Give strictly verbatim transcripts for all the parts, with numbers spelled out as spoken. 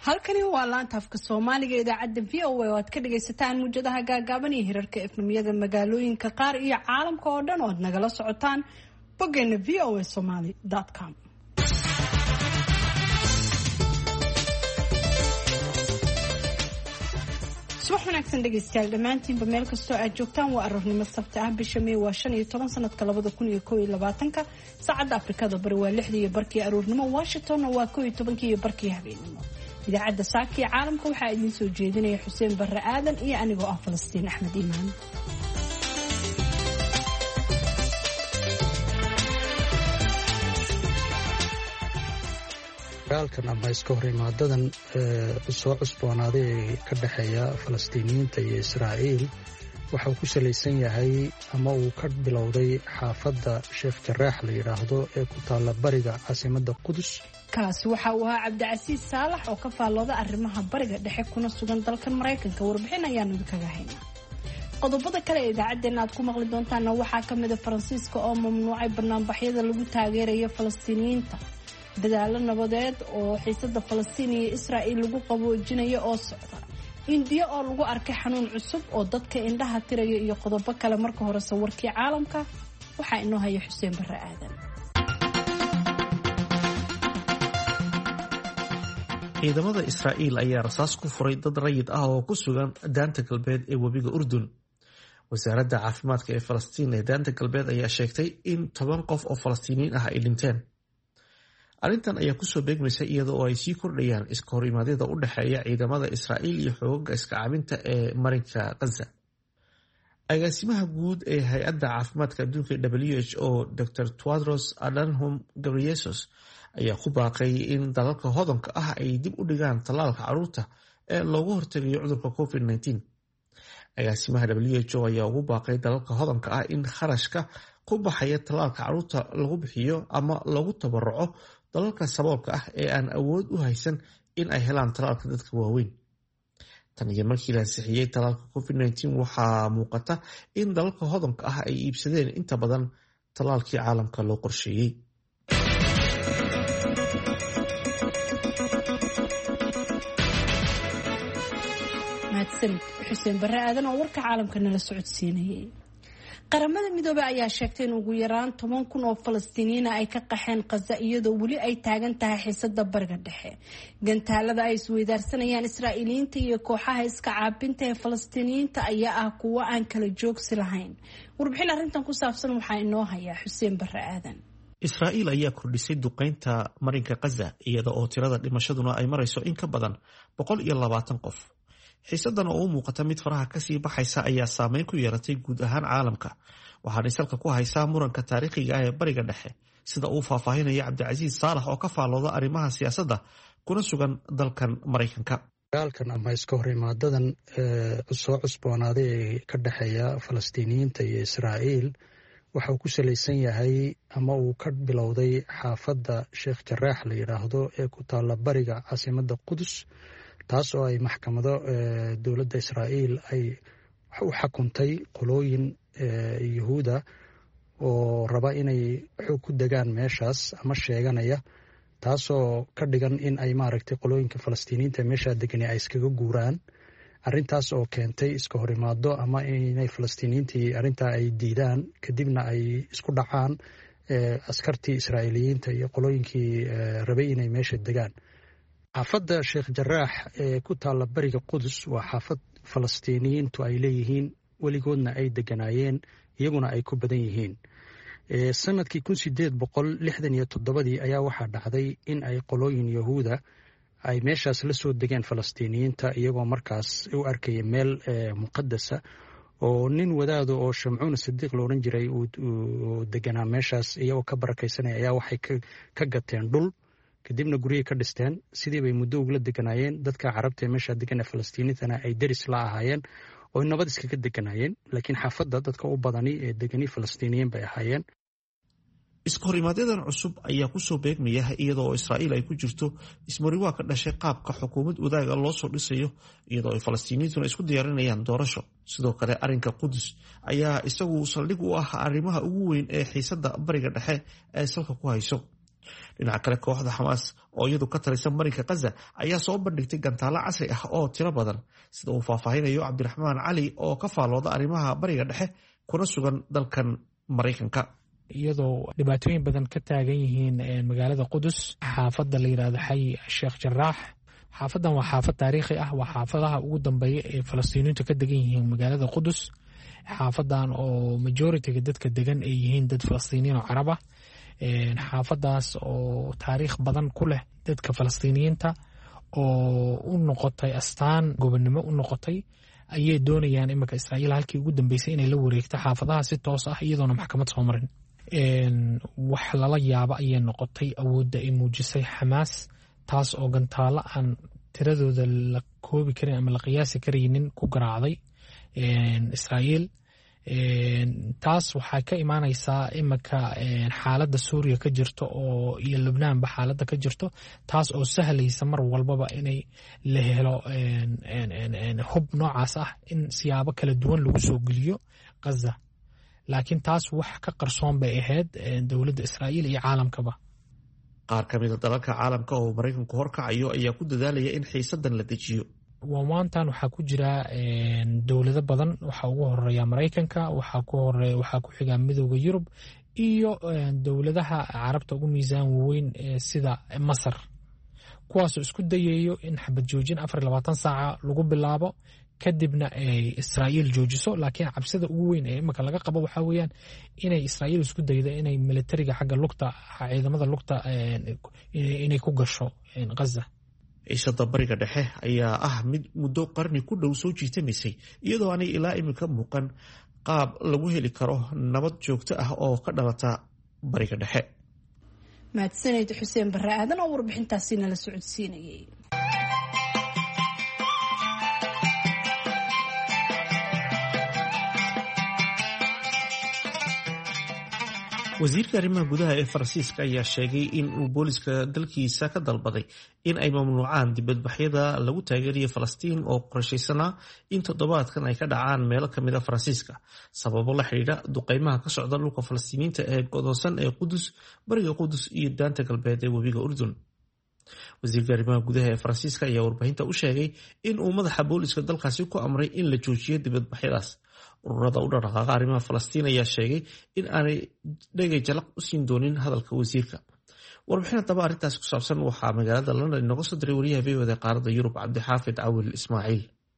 halkani waa laanta afka Soomaaliga idaacada V O A oo aad ka dhageysataan muujadaha gaagaaban iyo hirarka efnimiyada magaalooyinka qaar iyo caalamka oo dhan oo aad nagala socotaan boggeena v o a somali dot com. subax wanaagsan dhegeystayaal dhammaantiinba meel kastoo aad joogtaan waa aroornimo sabti ah bisha May waa shan iyo toban sanadka labada kun iyo kow iyo labaatanka saacadda Afrikada Bari waa lixda iyo barkii aroornimo Washingtonna waa kow iyo tobankii iyo barkii habeenimo. idaacadda saaki caalamka waxaa idin soo jeedinaya Xuseen Barre Aadan iyo anigoo ah Falastiin Axmed Iimaan. dagaalkan ama iska horimaadadan soo cusboonaaday ee ka dhexeeya Falastiiniyiinta iyo Israa'iil waxa uu ku salaysan yahay ama uu ka bilowday xaafadda Sheekh Jarraax la yiraahdo ee ku taala bariga caasimadda Qudus. kaasi waxa uu ahaa Cabdicasiis Saalax oo ka faallooda arrimaha bariga dhexe kuna sugan dalkan Mareykanka. warbixin ayaan idinkaga haynaa. qodobada kale ee idaacadeena aad ku maqli doontaan waxaa ka mid ah Faransiiska oo mamnuucay barnaamijyada lagu taageerayo Falastiiniyiinta, dadaalo nabadeed oo xiisada Falastiin iyo Israa'iil lagu qaboojinayo oo socda, Indiya oo lagu arkay xanuun cusub oo dadka indhaha tiraya iyo qodobo kale. marka hore sawirkii caalamka waxaa inoo haya Xuseen Barre Aadan. ciidamada Israa'iil ayaa rasaas ku furay dad rayid ah oo ku sugan daanta galbeed ee webiga Urdun. wasaaradda caafimaadka ee Falastiin ee daanta galbeed ayaa sheegtay in toban qof oo Falastiiniyiin ah ay dhinteen. arrintan ayaa kusoo beegmaysa iyada oo ay sii kordhayaan iska horimaadyada u dhexeeya ciidamada Israa'iil iyo xoogagga iska caabinta ee marinka Gaza. agaasimaha guud ee hay-adda caafimaadka adduunka W H O Doctor Tedros Adhanom Ghebreyesus ayaa ku baaqay in dalalka hodanka ah ay dib u dhigaan tallaalka carruurta ee loogu hortagayo cudurka covid nineteen. agaasimaha W H O ayaa ugu baaqay dalalka hodanka ah in kharashka ku baxaya tallaalka carruurta lagu bixiyo ama lagu tabaruco dalalka sababka ah ee aan awood u haysan in ay helaan tallaalka dadka waaweyn. tan iyo markii la ansixiyey tallaalka covid nineteen waxaa muuqata in dalalka hodanka ah ay iibsadeen inta badan tallaalkii caalamka loo qorsheeyey. Xuseen Barre Aadan oo warka caalamka nala socodsiinayay. qaramada midoobay ayaa sheegtay in ugu yaraan toban kun oo Falastiiniyiin ay ka qaxeen Gaza iyadoo weli ay taagan tahay xiisada bariga dhexe. gantaalada ay isweydaarsanayaan Israa'iiliyiinta iyo kooxaha iska caabinta ee Falastiiniyiinta ayaa ah kuwo aan kala joogsi lahayn. warbixin arrintan ku saabsan waxaa inoo haya Xuseen Barre Aadan. Israa'iil ayaa kordhisay duqeynta marinka Gaza iyada oo tirada dhimashaduna ay marayso in ka badan boqol iyo labaatan qof. xiisadan oo u muuqata mid faraha kasii baxaysa ayaa saameyn ku yeelatay guud ahaan caalamka, waxaana salka ku haysaa muranka taariikhiga ah ee bariga dhexe, sida uu faahfaahinaya Cabdicasiis Saalax oo ka faallooda arrimaha siyaasadda kuna sugan dalkan Mareykanka. dagaalkan ama iska horimaadadan soo cusboonaaday ee ka dhexeeya Falastiiniyiinta iyo Israa'iil waxa uu ku salaysan yahay ama uu ka bilowday xaafadda Sheekh Jarraax la yiraahdo ee ku taala bariga caasimadda Qudus, taas oo ay maxkamado dowladda Israa'iil ay u xukuntay qolooyin Yahuuda oo raba inay xoog ku degaan meeshaas ama sheeganaya, taasoo ka dhigan in ay maaragtay qolooyinka Falastiiniyiinta meesha degan ay iskaga guuraan. arrintaas oo keentay iska horimaado ama inay Falastiiniyiintii arrintaa ay diidaan kadibna ay isku dhacaan askartii Israa'iiliyiinta iyo qolooyinkii rabay inay meesha degaan. xaafadda Sheekh Jarraax ee ku taala bariga Qudus waa xaafad Falastiiniyiintu ay leeyihiin, weligoodna ay deganaayeen, iyaguna ay ku badan yihiin. sanadkii kun sideed boqol lixdan iyo toddobadii ayaa waxaa dhacday in ay qolooyin Yahuuda ay meeshaas la soo degeen Falastiiniyiinta iyagoo markaas u arkaya meel muqadasa oo nin wadaado oo Shamcuun Sidiiq la oran jiray uu deganaa meeshaas iyagoo ka barakaysanaya ayaa waxay ka gateen dhul, kadibna guriyay ka dhisteen. sidii bay muddo ugula deganaayeen. dadka carabta ee meesha degan ee Falastiiniintana ay deris la ahaayeen oo nabad iskaga deganaayeen, laakiin xaafadda dadka u badani ee degani Falastiiniyiin bay ahaayeen. iska horimaadyaddan cusub ayaa kusoo beegmaya iyadoo Israa'iil ay ku jirto ismariwaa ka dhashay qaabka xukuumad wadaaga loo soo dhisayo iyadoo ay Falastiiniyiintuna isku diyaarinayaan doorasho. sidoo kale arrinka Qudus ayaa isagu saldhig u ah arrimaha ugu weyn ee xiisada bariga dhexe ee salka ku hayso. dhinaca kale kooxda xamaas oo iyadu ka talisan marinka Gaza ayaa soo bandhigtay gantaalo casri ah oo tiro badan sida uu faahfaahinayo Cabdiraxmaan Cali oo ka faalooda arrimaha bariga dhexe kuna sugan dalkan Mareykanka. iyadoo dhibaatooyin badan ka taagan yihiin magaalada Qudus, xaafadda la yiraahdo Xay Sheekh Jarraax. xaafadan waa xaafad taariikhi ah, waa xaafadaha ugu dambeeya ee Falastiiniintu ka degan yihiin magaalada Qudus. xaafadan oo majority-ga dadka degan ay yihiin dad Falastiiniyiin oo Carab ah. xaafadaas oo taariikh badan ku leh dadka Falastiiniyiinta oo u noqotay astaan gobonimo u noqotay, ayay doonayaan iminka Israa'iil halkii ugu dambeysay inay la wareegto xaafadaha si toos ah iyadoona maxkamad soo marin. wax lala yaabo ayay noqotay awoodda ay muujisay Xamaas, taas oo gantaalo aan tiradooda la koobi karin ama la qiyaasi karaynin ku garaacday Israa'iil. taas waxay ka imaanaysaa iminka xaaladda Suuriya ka jirto oo iyo Lubnaanba xaaladda ka jirto, taas oo sahlaysa mar walbaba inay la helo hub noocaas ah in siyaabo kala duwan lagu soo geliyo Gaza. laakiin taas wax ka qarsoon bay ahayd dowladda Israa'iil iyo caalamkaba. qaar ka mid a dalalka caalamka oo Mareykanku horkacayo ayaa ku dadaalaya in xiisadan la dejiyo. waantan waxaa ku jira dowlado badan, waxaa ugu horeeya Mareykanka, waxaa ku horeeya waxaa ku xiga midowda Yurub iyo dowladaha carabta ugu miisaan weyn sida Masar, kuwaasoo isku dayayo in xabad joojin afar iyo labaatan saaca lagu bilaabo kadibna ay Israa'iil joojiso. laakiin cabsida ugu weyn ee imika laga qabo waxaa weeyaan inay Israa'iil isku daydo inay militariga xagga lugta, ciidamada lugta inay ku gasho Gaza. ciishada bariga dhexe ayaa ah mid muddo qarni ku dhow soo jiitamaysay, iyadoo aanay ilaa imika muuqan qaab lagu heli karo nabad joogto ah oo ka dhalata bariga dhexe. mahadsanid Xuseen Barre Aadan oo warbixintaasi nala socodsiinayay. wasiirka arrimaha gudaha ee Faransiiska ayaa sheegay in uu booliska dalkiisa ka dalbaday in ay mamnuucaan dibadbaxyada lagu taageerayo Falastiin oo qorshaysanaa in toddobaadkan ay ka dhacaan meelo ka mid ah Faransiiska sababo la xidhiidha duqeymaha ka socda dhulka Falastiiniinta ee go'doonsan ee Qudus, bariga Qudus iyo daanta galbeed ee webiga Urdun. wasiirka arrimaha gudaha ee Faransiiska ayaa warbaahinta u sheegay in uu madaxa booliska dalkaasi ku amray in la joojiyo dibadbaxyadaas. ururada u dhaqaaqa arrimaha Falastiin ayaa sheegay in aanay dhegay jalaq u siin doonin hadalka wasiirka. warbixin haddaba arrintaas ku saabsan waxaa magaalada London inooga soo diray wariyaha V O da qaaradda Yurub Cabdixaafid Cawil Ismaaciil.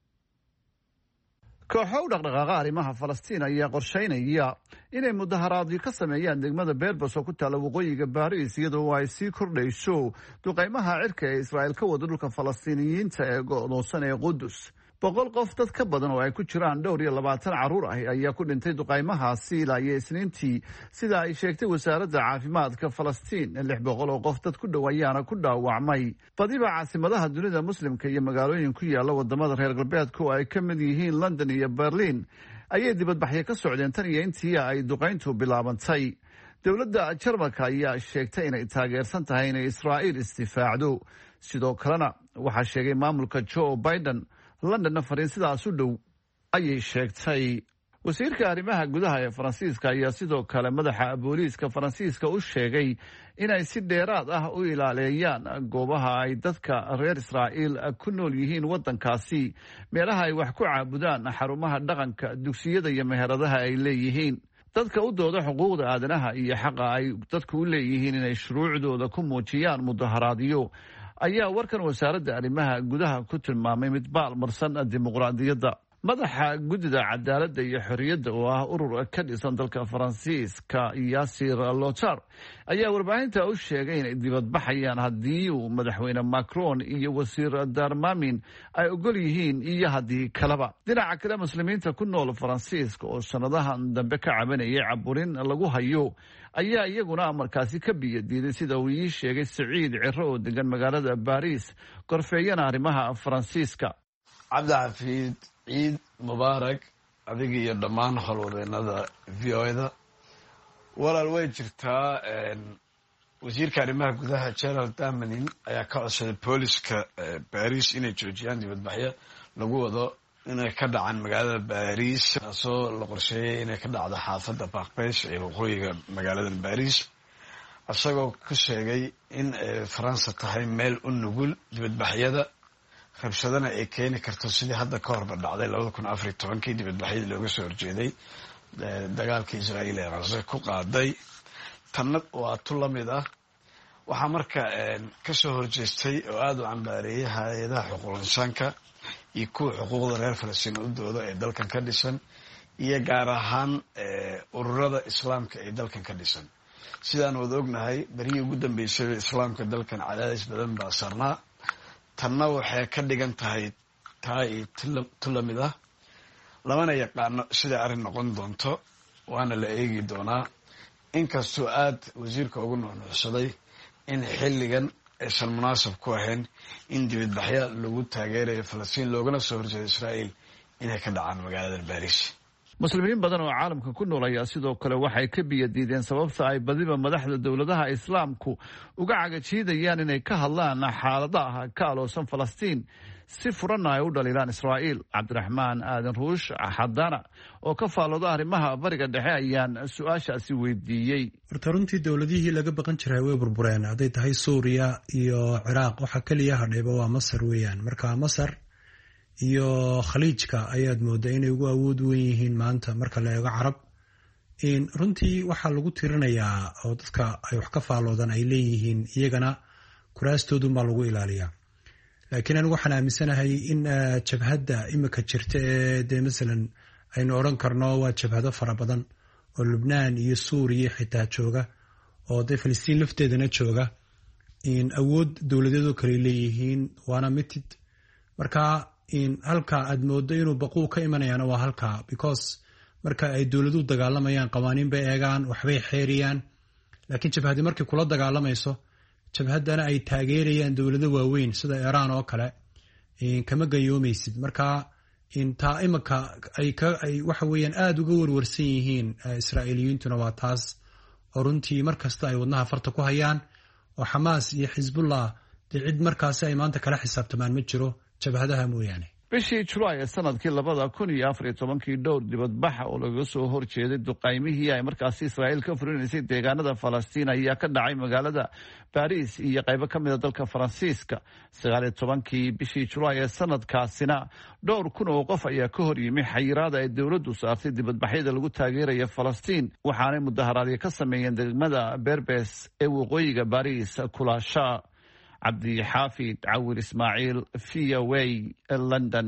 kooxo u dhaqdhaqaaqa arrimaha Falastiin ayaa qorsheynaya inay mudaharaadyo ka sameeyaan degmada Berbers oo ku taalla waqooyiga Baariis, iyadoo ay sii kordhayso duqeymaha cirka ee Israa'iil ka wada dhulka Falastiiniyiinta ee go'doonsan ee Qudus. boqol qof dad ka badan oo ay ku jiraan dhowr iyo labaatan carruur ah ayaa ku dhintay duqaymahaasi ilaa iyo Isniintii, sida ay sheegtay wasaaradda caafimaadka Falastiin. lix boqol oo qof dad ku dhow ayaana ku dhaawacmay. badiba caasimadaha dunida muslimka iyo magaalooyin ku yaala wadamada reer galbeedka oo ay ka mid yihiin London iyo Berlin ayay dibadbaxyo ka socdeen tan iyo intii ay duqayntu bilaabantay. dowladda Jarmalka ayaa sheegtay inay taageersan tahay inay Israa'iil isdifaacdo. sidoo kalena waxaa sheegay maamulka Joe Biden. Londonna fariin sidaas u dhow ayay sheegtay. wasiirka arrimaha gudaha ee Faransiiska ayaa sidoo kale madaxa booliiska Faransiiska u sheegay inay si dheeraad ah u ilaaleeyaan goobaha ay dadka reer Israa'iil ku nool yihiin waddankaasi, meelaha ay wax ku caabudaan, xarumaha dhaqanka, dugsiyada iyo meheradaha ay leeyihiin. dadka u dooda xuquuqda aadanaha iyo xaqa ay dadku u leeyihiin inay shuruucdooda ku muujiyaan mudaharaadyo ayaa warkan wasaaradda arrimaha gudaha ku tilmaamay mid baalmarsan dimuqraadiyadda. madaxa guddida cadaaladda iyo xorriyadda oo ah urur ka dhisan dalka Faransiiska, Yassir Lothar, ayaa warbaahinta u sheegay inay dibadbaxayaan haddii uu madaxweyne Macron iyo wasiir Darmanin ay ogol yihiin iyo haddii kaleba. dhinaca kale, muslimiinta ku nool Faransiiska oo sanadahan dambe ka cabanayay caburin lagu hayo ayaa iyaguna amarkaasi ka biyadiiday, sida uu ii sheegay Siciid Ciro oo degan magaalada Baariis, korfeeyana arrimaha Faransiiska. cabdixafiid ciid mubaarak adiga iyo dhammaan howlwadeenada V O da. walaal way jirtaa, wasiirka arrimaha gudaha Gerald Darmanin ayaa ka codsaday booliska Baariis inay joojiyaan dibadbaxyo lagu wado inay ka dhacaan magaalada Baariis, taasoo la qorsheeyay inay ka dhacdo xaafadda Baqbeesh ee waqooyiga magaalada Baariis. isagoo ku sheegay in faransa tahay meel u nugul dibadbaxyada rabshadana ay keeni karto sidii hadda ka horba dhacday labada kun afar iyo tobankii dibadbaxyadii looga soo horjeeday dagaalkii israa'iil ee qase ku qaaday. tanna waa tu la mid ah. waxaa marka kasoo horjeestay oo aada u cambaareeyay hay-adaha xuquuqul insaanka iyo kuwa xuquuqda reer falastiin u dooda ee dalkan ka dhisan iyo gaar ahaan ururada islaamka ee dalkan ka dhisan. sidaan wada ognahay berihii ugu dambeysay islaamka dalkan cadaadis badan baa sarnaa. tanna waxay ka dhigan tahay taa iyo tu la mid ah. lamana yaqaano siday arrin noqon doonto, waana la eegi doonaa. inkastoo aad wasiirka ugu nuuxnuuxsaday in xilligan aysan munaasab ku ahayn in dibadbaxya lagu taageerayo falastiin loogana soo horjeedo israa'iil inay ka dhacaan magaalada baariis. muslimiin badan oo caalamka ku nool ayaa sidoo kale waxay ka biyadiideen sababta ay badiba madaxda dowladaha islaamku uga cagajiidayaan inay ka hadlaan xaaladaha ka aloosan falastiin si furanna ay u dhaliilaan israa'iil. cabdiraxmaan aadan ruush xadana oo ka faalooda arrimaha bariga dhexe ayaan su-aashaasi weydiiyey. horta runtii dowladihii laga baqan jiray way burbureen, hadday tahay suuriya iyo ciraaq. waxaa keliya hadhayba waa masar weeyaan. marka masar iyo khaliijka ayaad moodaa inay ugu awood weyn yihiin maanta marka la eego carab. runtii waxaa lagu tirinayaa oo dadka ay wax ka faaloodaan ay leeyihiin iyagana kuraastoodunbaa lagu ilaaliyaa. laakiin anigu waxaan aaminsanahay in jabhadda imika jirta ee dee masalan aynu odhan karno waa jabhado fara badan oo lubnaan iyo suuriya xitaa jooga oo dee falastiin lafteedana jooga. awood dowladeedoo kale leeyihiin waana mitid. marka halka aad moodo inuu baquu ka imanayaana waa halka, because marka ay dowladuhu dagaalamayaan qawaaniin bay eegaan, waxbay xeeriyaan. laakiin jabhadi markay kula dagaalamayso, jabhaddana ay taageerayaan dowlado waaweyn sida iiraan oo kale, kama gayoomaysid. marka taa imika ay waxa weeyaan aada uga warwarsan yihiin israa'iiliyiintuna waa taas oo runtii mar kasta ay wadnaha farta ku hayaan. oo xamaas iyo xisbullah dee cid markaasi ay maanta kala xisaabtamaan ma jiro jabhadaha mooyaane. bishii julaay ee sanadkii labada kun iyo afar iyo tobankii dhowr dibadbaxa oo lagaga soo horjeeday duqaymihii ay markaasi israa'iil ka furinaysay deegaanada falastiin ayaa ka dhacay magaalada baariis iyo qaybo ka mida dalka faransiiska. sagaal iyo tobankii bishii julaay ee sanadkaasina dhowr kun oo qof ayaa ka hor yimi xayiraada ay dowladdu saartay dibadbaxyada lagu taageeraya falastiin, waxaanay mudaharaadyo ka sameeyeen degmada berbes ee waqooyiga baariis kulaasha. cabdixaafid cawir ismaaciil v o a london.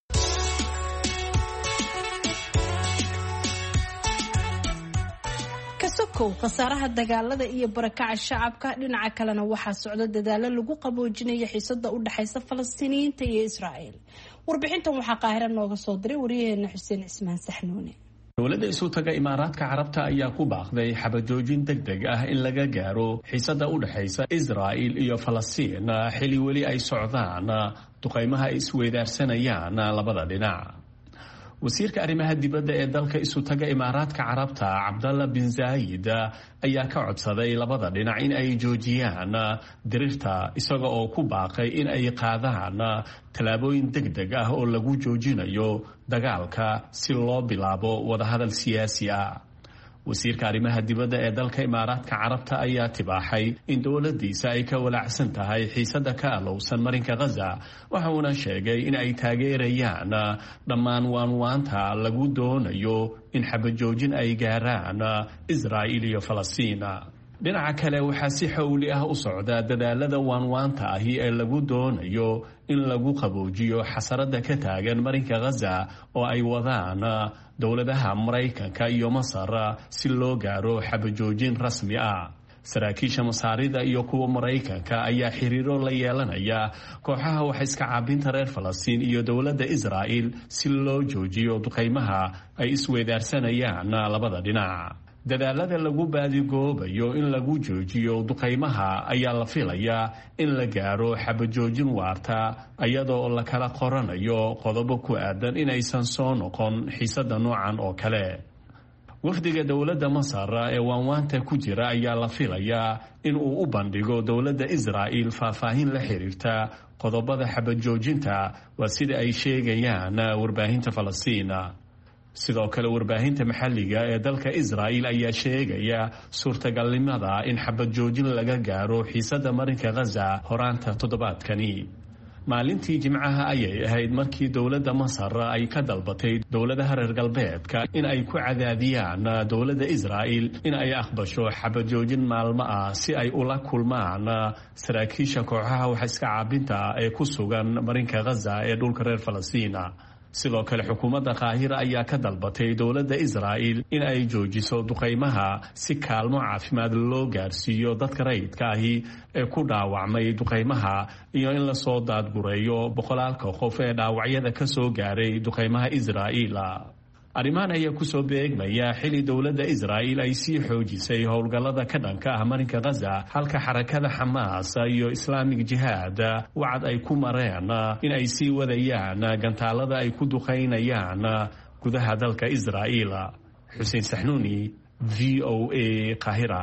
kasokow khasaaraha dagaalada iyo barakaca shacabka, dhinaca kalena waxaa socda dadaalo lagu qaboojinayo xiisada u dhexaysa falastiiniyiinta iyo israa'iil. warbixintan waxaa qaahira nooga soo diray wariyaheena xuseen cismaan saxnuune. dowladda isu taga imaaraadka carabta ayaa ku baaqday xabajoojin deg deg ah in laga gaaro xiisada u dhexaysa israa'iil iyo falastiin xili weli ay socdaan duqaymaha ay isweydaarsanayaan labada dhinac. wasiirka arrimaha dibadda ee dalka isu taga imaaraadka carabta cabdalla bin zaayid ayaa ka codsaday labada dhinac in ay joojiyaan dirirta, isaga oo ku baaqay in ay qaadaan tallaabooyin deg deg ah oo lagu joojinayo dagaalka si loo bilaabo wadahadal siyaasi ah. wasiirka arrimaha dibadda ee dalka imaaraadka carabta ayaa tibaaxay in dowladiisa ay ka walaacsan tahay xiisada ka alowsan marinka ghaza, waxa uuna sheegay in ay taageerayaan dhammaan waanwaanta lagu doonayo in xabajoojin ay gaaraan israa'iil iyo falastiin. dhinaca kale waxaa si xowli ah u socda dadaalada waanwaanta ahi ee lagu doonayo in lagu qaboojiyo xasarada ka taagan marinka ghaza oo ay wadaan dowladaha maraykanka iyo masar si loo gaaro xabajoojin rasmi ah. saraakiisha masaarida iyo kuwa maraykanka ayaa xiriiro la yeelanaya kooxaha wax iska caabinta reer falastiin iyo dowladda israa'iil si loo joojiyo duqaymaha ay isweydaarsanayaan labada dhinac. dadaalada lagu baadigoobayo in lagu joojiyo duqaymaha ayaa la filayaa in la gaaro xabajoojin waarta, iyadoo la kala qoranayo qodobo ku aadan in aysan soo noqon xiisada noocan oo kale. wafdiga dowladda masar ee waanwaanta ku jira ayaa la filayaa in uu u bandhigo dowladda israa'iil faahfaahin la xiriirta qodobada xabajoojinta, waa sida ay sheegayaan warbaahinta falastiin. sidoo kale warbaahinta maxalliga ee dalka Israa'iil ayaa sheegaya suurtagalnimada in xabad joojin laga gaaro xiisadda marinka Gaza horaanta toddobaadkani. maalintii Jimcaha ayay ahayd markii dowladda Masar ay ka dalbatay dowladaha reer galbeedka in ay ku cadaadiyaan dowladda Israa'iil in ay aqbasho xabad joojin maalmo ah si ay ula kulmaan saraakiisha kooxaha wax iska caabinta ee ku sugan marinka Gaza ee dhulka reer Falastiin. sidoo kale xukuumadda Qaahira ayaa ka dalbatay dowladda Israa'iil in ay joojiso duqeymaha si kaalmo caafimaad loo gaarsiiyo dadka rayidka ahi ee ku dhaawacmay duqeymaha iyo in la soo daadgureeyo boqolaalka qof ee dhaawacyada ka soo gaaray duqeymaha Israa'iil. arrimahan ayaa kusoo beegmaya xili dowladda Israa'iil ay sii xoojisay howlgallada ka dhanka ah marinka Gaza, halka xarakada Xamaas iyo Islaamic Jihad wacad ay ku mareen in ay sii wadayaan gantaalada ay ku duqeynayaan gudaha dalka Israa'iil. Xuseen Saxnuuni, V O A, Qaahira.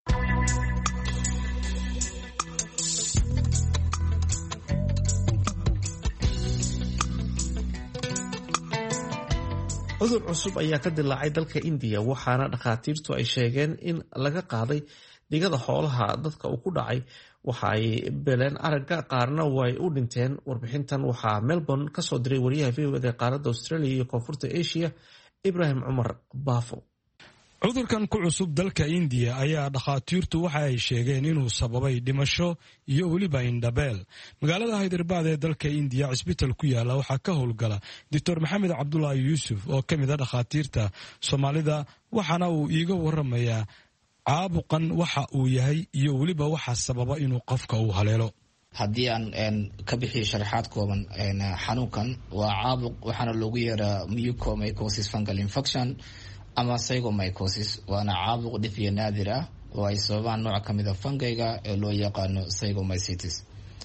cudur cusub ayaa ka dilaacay dalka Indiya, waxaana dhakhaatiirtu ay sheegeen in laga qaaday digada xoolaha dadka uu ku dhacay. waxa ay beleen aragga, qaarna way u dhinteen. warbixintan waxaa Melbourne ka soo diray wariyaha V O A ee qaaradda Australia iyo koonfurta Asia, Ibrahim Cumar Baafo. cudurkan ku cusub dalka Indiya ayaa dhakhaatiirtu waxa ay sheegeen inuu sababay dhimasho iyo weliba indhabeel. magaalada Hyderabad ee dalka Indiya, cisbitaal ku yaala waxaa ka howlgala Doctor Maxamed Cabdullaahi Yuusuf oo ka mid ah dhakhaatiirta Soomaalida, waxaana uu iiga waramayaa caabuqan waxa uu yahay iyo weliba waxa sababa inuu qofka uu haleelo. haddii aan ka bixiyo sharaxaad kooban, xanuunkan waa caabuq waxaana loogu yeeraa mucormycosis fungal infection ama zygomycosis, waana caabuq dhif iyo naadir ah oo ay sababaan nooc ka mid a fangayga ee loo yaqaano zygomycetes.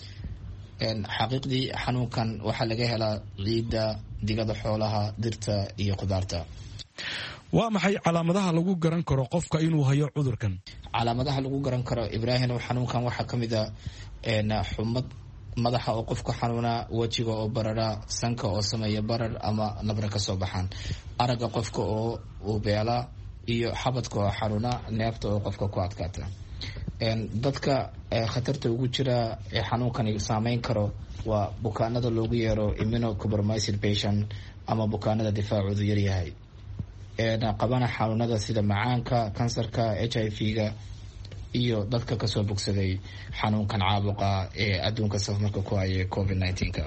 xaqiiqdii xanuunkan waxaa laga helaa ciidda, digada xoolaha, dhirta iyo khudaarta. waa maxay calaamadaha lagu garan karo qofka inuu hayo cudurkan? calaamadaha lagu garan karo Ibraahim xanuunkan waxaa ka mid a xumad madaxa oo qofka xanuuna, wejiga oo barara, sanka oo sameeya barar ama nabra ka soo baxaan, aragga qofka oo uu beela iyo xabadka oo xanuuna, neefta oo qofka ku adkaata. dadka khatarta ugu jira ee xanuunkani saameyn karo waa bukaanada loogu yeero immunocompromised patient ama bukaanada difaacoodu yaryahay, qabana xanuunada sida macaanka, kansarka, H I V-ga iyo dadka kasoo bogsaday xanuunkan caabuqa ee adduunka safarka ku haya covid nineteen-ka.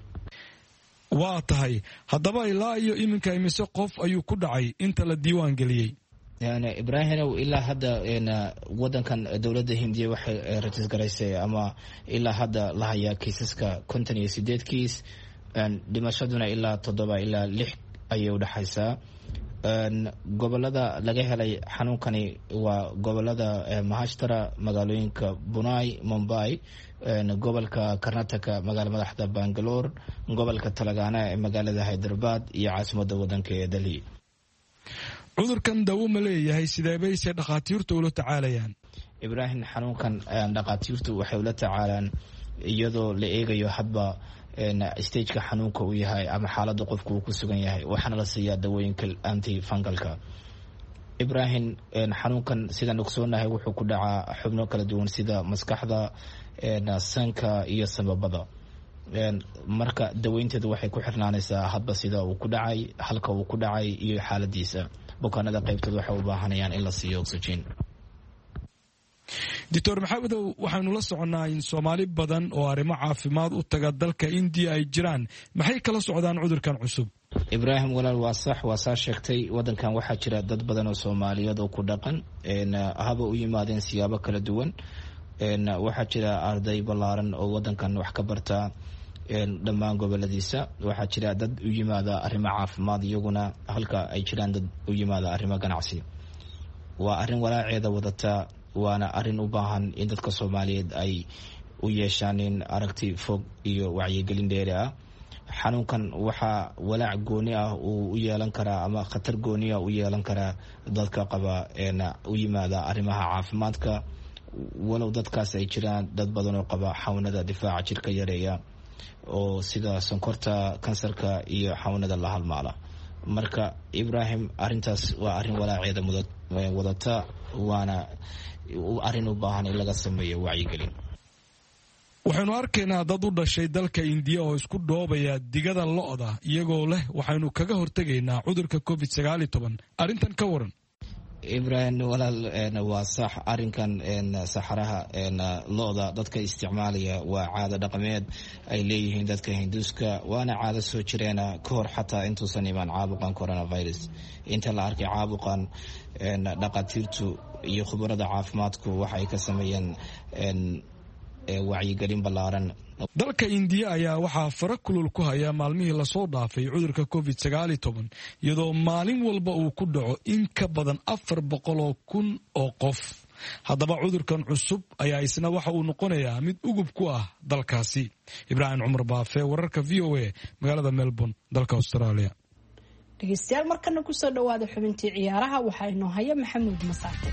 waa tahay haddaba ilaa iyo iminka imise qof ayuu ku dhacay inta la diiwaan geliyey? Ibraahimow, ilaa hadda wadankan dowladda Hindiya waxay rajisgaraysay ama ilaa hadda la hayaa kiisaska konton iyo sideed kiis, dhimashaduna ilaa toddoba ilaa lix ayay udhexaysaa. gobolada laga helay xanuunkani waa gobolada Maharashtra, magaalooyinka Pune, Mumbai, gobolka Karnataka, magaala madaxda Bangalore, gobolka Telangana ee magaalada Hyderabad iyo caasimadda wadanka ee Delhi. cudurkan dawo ma leeyahay? sidee bayse dhakhaatiirtu ula tacaalayaan? Ibraahim, xanuunkan dhakhaatiirtu waxay ula tacaalaan iyadoo la eegayo hadba stageka xanuunka uu yahay ama xaaladda qofku uu ku sugan yahay, waxaana la siiyaa dawooyinka antifungalka. Ibraahim, xanuunkan sidaan ogsoonahay wuxuu ku dhacaa xubno kala duwan sida maskaxda, sanka iyo sababada. marka daweynteedu waxay ku xirnaanaysaa hadba sida uu ku dhacay, halka uu ku dhacay iyo xaaladiisa. bukaanada qaybtood waxay u baahanayaan in la siiyo oxygen. doctor maxamedow, waxaynu la soconnaa in Soomaali badan oo arrimo caafimaad u taga dalka Indiya ay jiraan. maxay kala socdaan cudurkan cusub? Ibraahim walaal, waa sax, waa saa sheegtay. wadankan waxaa jira dad badan oo Soomaaliyeed oo ku dhaqan, haba u yimaadeen siyaabo kala duwan. waxaa jira arday ballaaran oo wadankan wax ka barta dhammaan goboladiisa. waxaa jira dad u yimaada arrimo caafimaad, iyaguna halka ay jiraan dad u yimaada arrimo ganacsi. waa arrin walaaceeda wadata, waana arrin u baahan in dadka Soomaaliyeed ay u yeeshaan in aragti fog iyo wacyigelin dheeri ah. xanuunkan waxaa walaac gooni ah uu u yeelan karaa ama khatar gooni ah u yeelan karaa dadka qaba u yimaada arrimaha caafimaadka, walow dadkaas ay jiraan dad badan oo qaba xanuunada difaaca jirka yareeya oo sida sonkorta, kansarka iyo xanuunada la halmaala. marka Ibrahim arintaas waa arin walaaceeda mudad wadata waana arin u baahan in laga sameeyo wacyigelin. waxaynu arkaynaa dad u dhashay dalka Indiya oo isku dhoobaya digada lo'da iyagoo leh waxaynu kaga hortagaynaa cudurka covid sagaal iyo toban. arintan ka waran Ibrahim walaal waa sax arinkan saxaraha lo'da dadka isticmaalaya waa caado dhaqameed ay leeyihiin dadka Hinduuska waana caado soo jireena ka hor xataa intuusan iman caabuqan coronavirus. inta la arkay caabuqan dhaqaatiirtu iyo khubarada caafimaadku waxay ka sameeyeen wacyigelin ballaaran. dalka Indiya ayaa waxaa fara kulul ku haya maalmihii lasoo dhaafay cudurka covid sagaal iyo toban iyadoo maalin walba uu ku dhaco in ka badan afar boqol oo kun oo qof. haddaba cudurkan cusub ayaa isna waxa uu noqonayaa mid ugub ku ah dalkaasi. Ibraahim Cumar Baafe, wararka V O A, magaalada Melbourne, dalka Australia. dhegeystayaal markana ku soo dhawaada xubintii ciyaaraha waxaa inoo haya Maxamuud Masaate.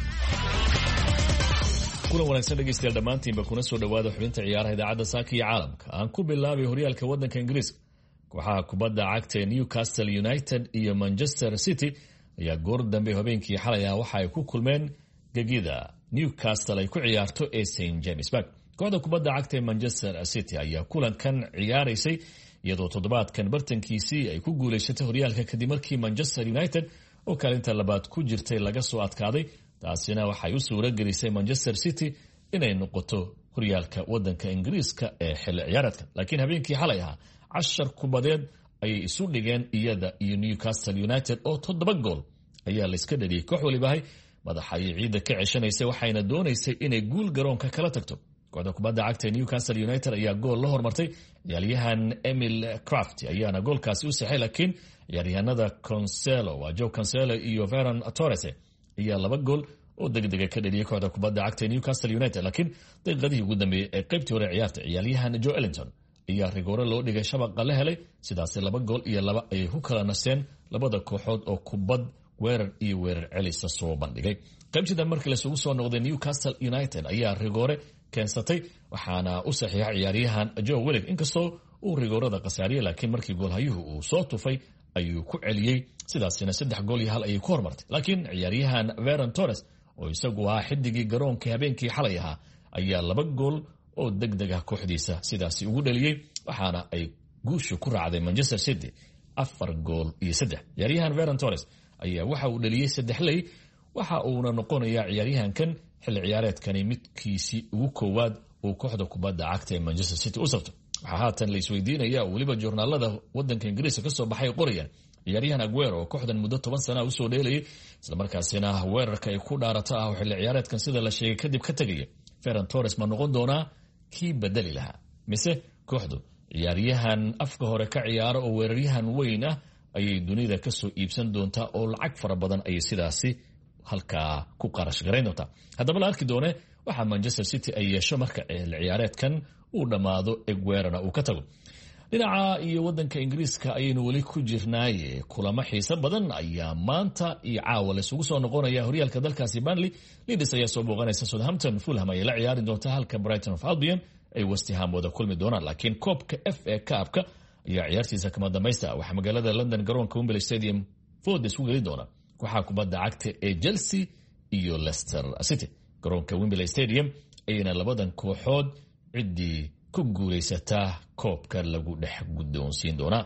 kulan wanaagsan dhegeystayaal dhammaantiinba kuna soo dhawaada xubinta ciyaaraha idaacadda saaka iyo caalamka. aan ku bilaabay horyaalka waddanka Ingiriiska. kooxaha kubadda cagta ee Newcastle United iyo Manchester City ayaa goor dambe habeenkii xalay ah waxa ay ku kulmeen gegida Newcastle ay ku ciyaarto ee Saint James Park. kooxda kubadda cagta ee Manchester City ayaa kulankan ciyaaraysay iyadoo toddobaadkan bartankiisii ay ku guuleysatay horyaalka kadib markii Manchester United oo kaalinta labaad ku jirtay laga soo adkaaday. taasina waxay u suura gelisay Manchester City inay noqoto horyaalka waddanka Ingiriiska ee xilli ciyaareedka. laakiin habeenkii xalay ahaa cashar kubadeed ayay isu dhigeen iyada iyo Newcastle United oo toddoba gool ayaa la iska dhaliyay. koox walibahay madaxa ay ciidda ka ceshanaysay waxayna doonaysay inay guul garoonka kala tagto. kooxda kubadda cagta ee Newcastle United ayaa gool la hormartay. ciyaaryahan Emil Kraft ayaana goolkaasi u saxay, laakiin ciyaaryahanada Cancelo, waa Joe Cancelo iyo Ferran Torres ayaa laba gool oo degdega ka dhaliyay kooxda kubadda cagta ee Newcastle United. laakiin daqiiqadii ugu dambeeyay ee qaybtii hore ciyaarta ciyaaryahan Joe Ellington ayaa rigoore loo dhigay shabaqa la helay. sidaas laba gool iyo laba ayay ku kala naseen labada kooxood oo kubad weerar iyo weerar celisa soo bandhigay. qaybtii markii la isugu soo noqday Newcastle United ayaa rigoore keensatay waxaana u saxiixay ciyaaryahan Joe Willock inkastoo uu rigoorada qasaariyay, laakiin markii goolhayuhu uu soo tufay ayuu ku celiyay. sidaasina saddex gool iyo hal ayay ku hormartay. laakiin ciyaaryahan Ferran Torres oo isagu ahaa xidigii garoonka habeenkii xalay ahaa ayaa laba gool oo degdeg ah kooxdiisa sidaasi ugu dhaliyay, waxaana ay guusha ku raacday Manchester City afar gool iyo saddex. ciyaaryahan Ferran Torres ayaa waxa uu dhaliyay saddex ley, waxa uuna noqonayaa ciyaaryahankan xilli ciyaareedkani midkiisii ugu koowaad uu kooxda kubadda cagta ee Manchester City u sabto. waxaa haatan la isweydiinaya weliba joornaalada waddanka Ingiriiska ka soo baxay qorayaan ciyaaryahan Aguero oo kooxdan muddo toban sano u soo dheelayay islamarkaasina weerarka ay ku dhaarata ah xilli ciyaareedkan sida la sheegay kadib ka tagaya. Ferran Torres ma noqon doonaa kii bedeli lahaa mise kooxdu ciyaaryahan afka hore ka ciyaara oo weeraryahan weyn ah ayay dunida ka soo iibsan doontaa oo lacag fara badan ayay sidaasi halkaa ku qarash garayn doontaa. haddaba la arki doone waxaa Manchester City ay yeesho marka ciyaareedkan uu dhammaado Aguero uu ka tago. dhinaca iyo waddanka Ingiriiska ayaynu weli ku jirnaaye kulamo xiiso badan ayaa maanta iyo caawa la isugu soo noqonaya horyaalka dalkaasi. Burnley Leeds ayaa soo booqanaysa Southampton, Fulham ayay la ciyaari doontaa halka Brighton of Albion ay West Ham wada kulmi doonaan. laakiin koobka F A Cup-ka ayaa ciyaartiisa kama dambaysta waxaa magaalada London garoonka Wembley Stadium food isku geli doona kooxaha kubadda cagta ee Chelsea iyo Leicester City. garoonka Wembley Stadium ayayna labadan kooxood ciddii ku guulaysataa koobka lagu dhex guddoonsiin doonaa.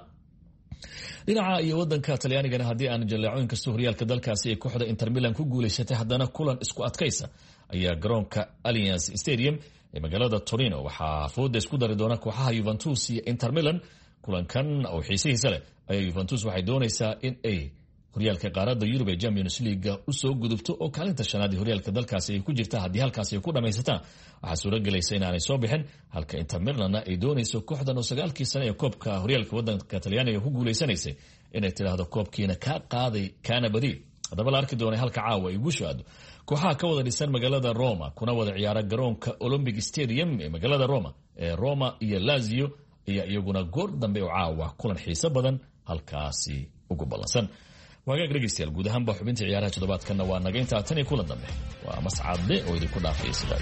dhinaca iyo waddanka Talyaanigana haddii aan jaleecoyn kasta horyaalka dalkaasi ee kooxda Inter Milan ku guulaysatay haddana kulan isku adkaysa ayaa garoonka Allianz Stadium ee magaalada Torino waxaa fooda isku dari doona kooxaha Juventus iyo Inter Milan. kulankan oo xiisihiisa leh ayaa Juventus waxay doonaysaa in ay horyaalka qaaradda Yurub ee Champions League u soo gudubto oo kaalinta shanaad ee horyaalka dalkaasi ay ku jirta. haddii halkaasi ay ku dhamaysataan waxaa suura gelaysa inaanay soo bixin, halka Inter Milan ay doonayso kooxdan oo sagaalkii sano ee koobka horyaalka waddanka Talyaaniga ku guulaysanaysay inay tiraahdo koobkiina ka qaaday kana badi. haddaba la arki doonay halka caawa ay ugu soo-aado kooxaha ka wada dhisan magaalada Roma kuna wada ciyaara garoonka Olympic Stadium ee magaalada Roma ee Roma iyo Lazio ayaa iyaguna goor dambe oo caawa kulan xiiso badan halkaasi ugu ballansan. waagaag dhegeystayaal guud ahaanba xubintii ciyaaraha toddobaadkanna waa naga intaa tan iyo kulan dambe waa mascade oo idinku dhaafaya sidaa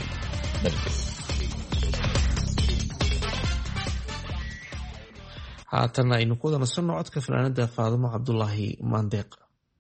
haatana aynu ku wada nasanno codka fanaanada Faadimo Cabdulaahi Maandeeq.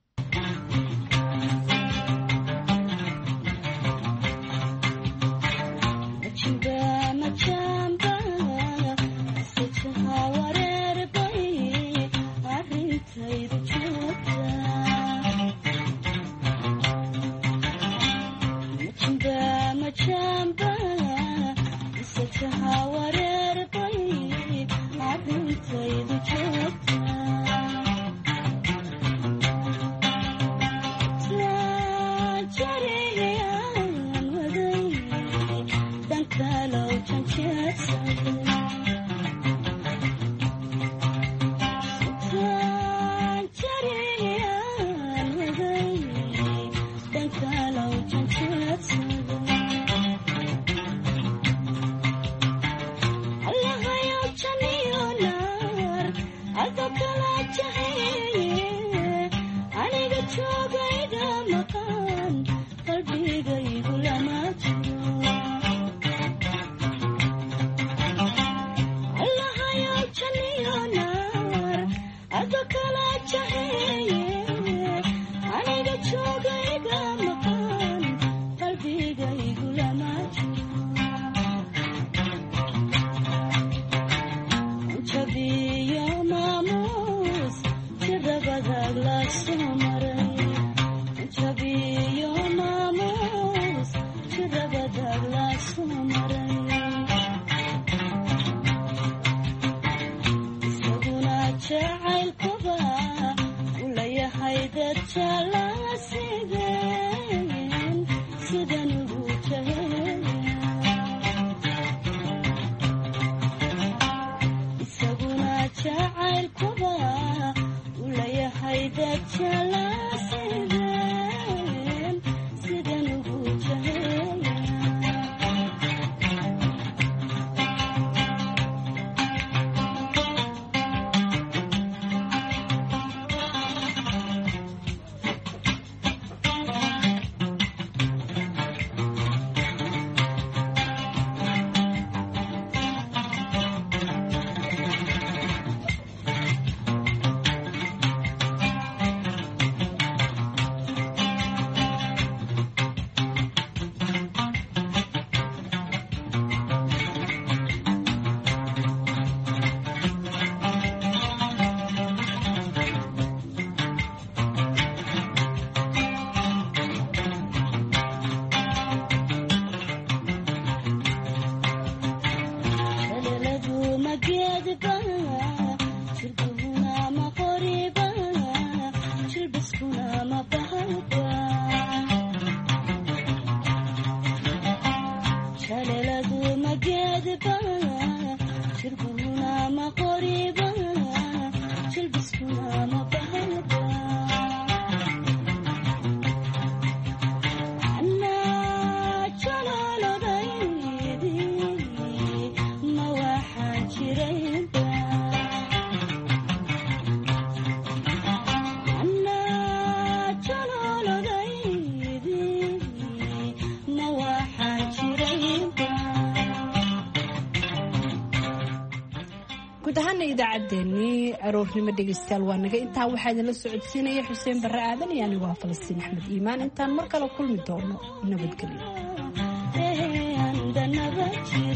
idaacaddeenii aroornimo dhegeystayaal waa naga intaa waxaa idinla socodsiinaya xuseen barre aadan iyo anigu ah Falastiin Axmed Iimaan intaan mar kale kulmi doono nabadgelyo.